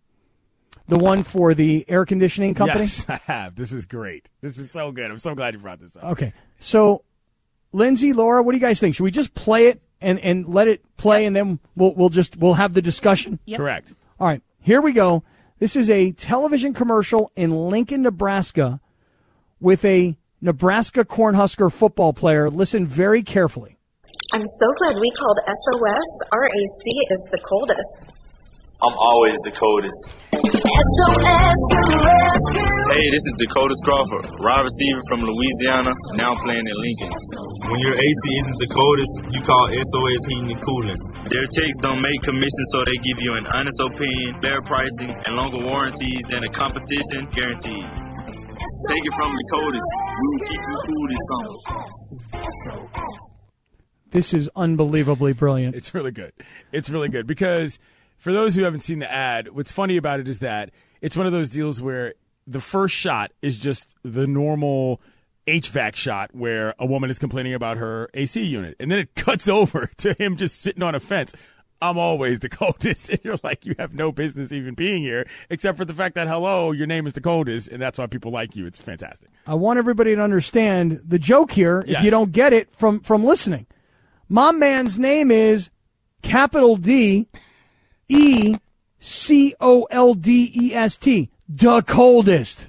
The one for the air conditioning company?
Yes, I have. This is great. This is so good. I'm so glad you brought this up.
Okay. So, Lindsay, Laura, what do you guys think? Should we just play it and let it play, and then we'll have the discussion?
Yep.
Correct.
All right. Here we go. This is a television commercial in Lincoln, Nebraska, with a Nebraska Cornhusker football player. Listen very carefully.
I'm so glad we called SOS. Our AC is the coldest.
I'm always the coldest.
SOS to the rescue.
Hey, this is Dakota Crawford, wide receiver from Louisiana, now playing in Lincoln. When your AC isn't the coldest, you call SOS Heating and Cooling. Their techs don't make commissions, so they give you an honest opinion, fair pricing, and longer warranties than a competition guaranteed. Take it from the coldest. We will keep you cool this summer.
This is unbelievably brilliant.
It's really good. It's really good because for those who haven't seen the ad, what's funny about it is that it's one of those deals where the first shot is just the normal HVAC shot where a woman is complaining about her AC unit. And then it cuts over to him just sitting on a fence. I'm always the coldest. And you're like, you have no business even being here, except for the fact that, hello, your name is the coldest, and that's why people like you. It's fantastic.
I want everybody to understand the joke here,
Yes.
if you don't get it from listening. My man's name is capital D E COLDEST, the coldest.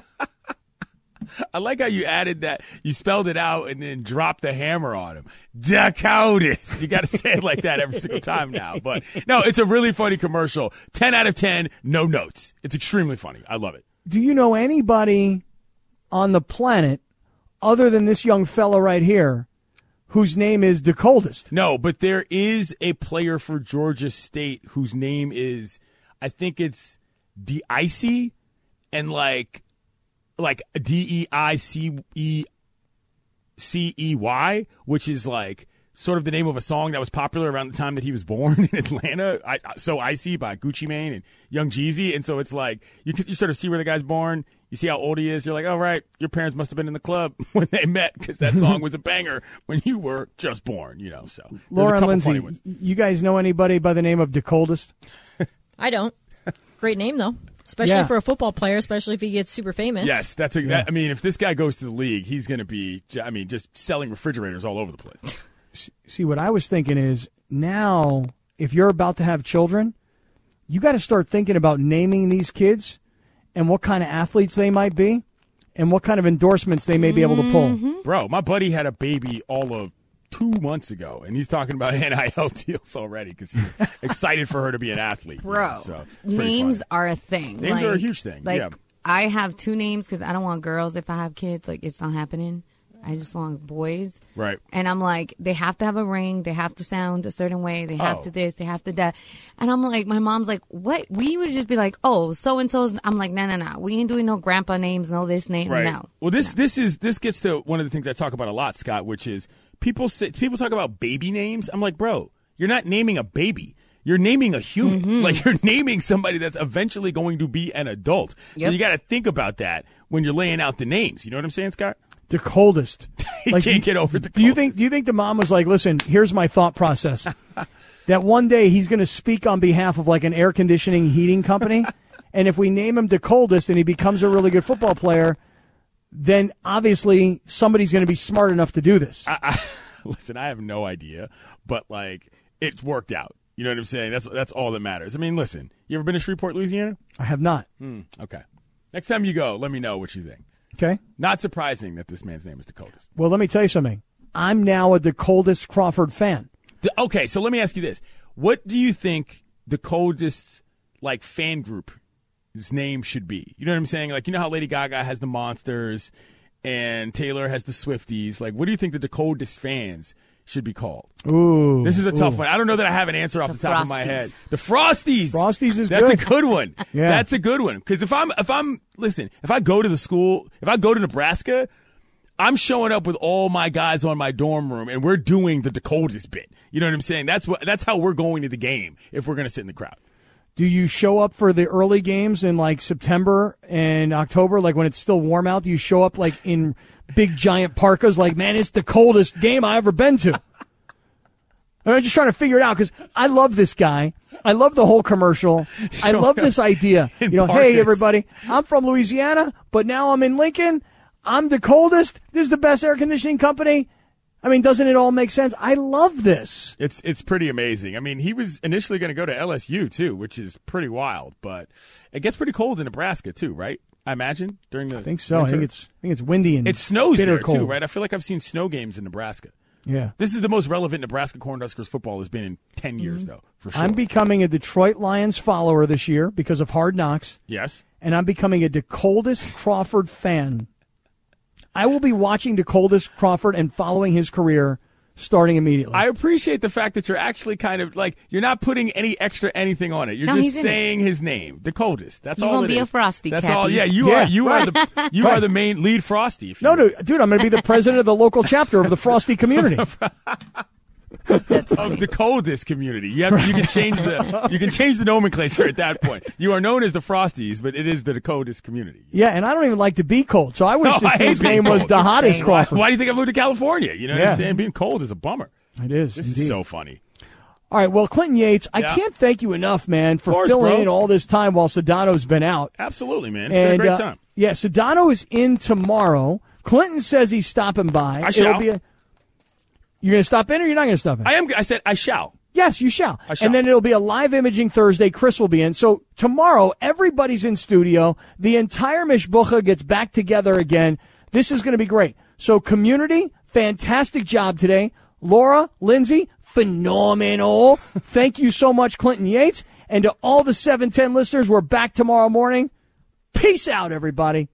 I like how you added that. You spelled it out and then dropped the hammer on him. The coldest. You got to say it like that every single time now. But no, it's a really funny commercial. 10 out of 10, no notes. It's extremely funny. I love it.
Do you know anybody on the planet other than this young fellow right here whose name is the coldest?
No, but there is a player for Georgia State whose name is, I think it's DeIcy, and like DEICECEY, which is like sort of the name of a song that was popular around the time that he was born in Atlanta. So Icy by Gucci Mane and Young Jeezy. And so it's like you sort of see where the guy's born. You see how old he is. You're like, oh, right, your parents must have been in the club when they met because that song was a banger when you were just born, you know. So
Laura and Lindsay, you guys know anybody by the name of the coldest?
I don't. Great name, though. Especially
Yeah.
for a football player, especially if he gets super famous.
Yes, I mean, if this guy goes to the league, he's going to be, I mean, just selling refrigerators all over the place.
See, what I was thinking is now, if you're about to have children, you got to start thinking about naming these kids and what kind of athletes they might be and what kind of endorsements they may be able to pull.
Bro, my buddy had a baby all of 2 months ago, and he's talking about NIL deals already because he's excited for her to be an athlete.
Bro,
So it's pretty
names
funny.
are a thing.
Names are a huge thing.
Like,
yeah.
I have 2 names because I don't want girls if I have kids. Like, it's not happening. I just want boys.
Right.
And I'm like, they have to have a ring. They have to sound a certain way. They have to this. They have to that. And I'm like, my mom's like, what? We would just be like, oh, so-and-so's. I'm like, no. We ain't doing no grandpa names, no this name,
Right.
no.
Well, this gets to one of the things I talk about a lot, Scott, which is people talk about baby names. I'm like, bro, you're not naming a baby. You're naming a human.
Mm-hmm.
Like, you're naming somebody that's eventually going to be an adult. So
Yep.
you got to think about that when you're laying out the names. You know what I'm saying, Scott?
The coldest.
You can't get over the
Do you think the mom was like, listen, here's my thought process. That one day he's going to speak on behalf of like an air conditioning heating company. And if we name him the coldest and he becomes a really good football player, then obviously somebody's going to be smart enough to do this.
Listen, I have no idea, but like it's worked out. You know what I'm saying? That's all that matters. I mean, listen, you ever been to Shreveport, Louisiana?
I have not.
Okay. Next time you go, let me know what you think.
Okay.
Not surprising that this man's name is the coldest.
Well, let me tell you something. I'm now the coldest Crawford fan.
Okay, so let me ask you this. What do you think the coldest like fan group's name should be? You know what I'm saying? Like, you know how Lady Gaga has the Monsters and Taylor has the Swifties. Like, what do you think that the coldest fans should be called?
Ooh.
This is a tough one. I don't know that I have an answer off the top of my head. The Frosties.
Frosties is
That's
good.
a good one.
Yeah.
That's a good one. Because if I go to the school, if I go to Nebraska, I'm showing up with all my guys on my dorm room, and we're doing the coldest bit. You know what I'm saying? That's how we're going to the game if we're going to sit in the crowd.
Do you show up for the early games in like September and October, like when it's still warm out? Do you show up like in big giant parkas, like, man, it's the coldest game I've ever been to? I'm just trying to figure it out because I love this guy. I love the whole commercial. I love this idea. You know,
parkas.
hey, everybody, I'm from Louisiana, but now I'm in Lincoln. I'm the coldest. This is the best air conditioning company. I mean, doesn't it all make sense? I love this.
It's pretty amazing. I mean, he was initially going to go to LSU, too, which is pretty wild. But it gets pretty cold in Nebraska, too, right? I imagine during the
I think so.
winter.
I think it's windy and
it snows
bitter
there,
cold.
too, right? I feel like I've seen snow games in Nebraska.
Yeah.
This is the most relevant Nebraska Cornhuskers football has been in 10 years, though, for sure.
I'm becoming a Detroit Lions follower this year because of Hard Knocks.
Yes.
And I'm becoming a DeColdest Crawford fan. I will be watching DeColdest Crawford and following his career starting immediately.
I appreciate the fact that you're actually kind of like, you're not putting any extra anything on it. You're
No,
just
he's in
saying his name, the coldest. That's
You're
all
gonna
it
be a
is.
Frosty,
That's
Cappy.
all. Yeah, you
Yeah.
are the main lead Frosty. If you
no,
will.
dude, I'm going to be the president of the local chapter of the Frosty community.
Of the coldest community. You can change the nomenclature at that point. You are known as the Frosties, but it is the coldest community.
Yeah, and I don't even like to be cold, so I wish
No, I hate
his
being
name was
cold.
the hottest
Why
Crawford.
do you think I moved to California? You know what
Yeah.
I'm saying? Being cold is a bummer.
It is.
This
indeed.
is so funny.
All right, well, Clinton Yates, I
Yeah.
can't thank you enough, man, for
Of course,
filling
bro.
in all this time while Sedano's been out.
Absolutely, man. It's been a great time.
Yeah, Sedano is in tomorrow. Clinton says he's stopping by.
I shall.
You're going to stop in or you're not going to stop in?
I said I shall.
Yes, you shall.
I shall.
And then it'll be a live imaging Thursday. Chris will be in. So tomorrow, everybody's in studio. The entire Mishbucha gets back together again. This is going to be great. So community, fantastic job today. Laura, Lindsay, phenomenal. Thank you so much, Clinton Yates. And to all the 710 listeners, we're back tomorrow morning. Peace out, everybody.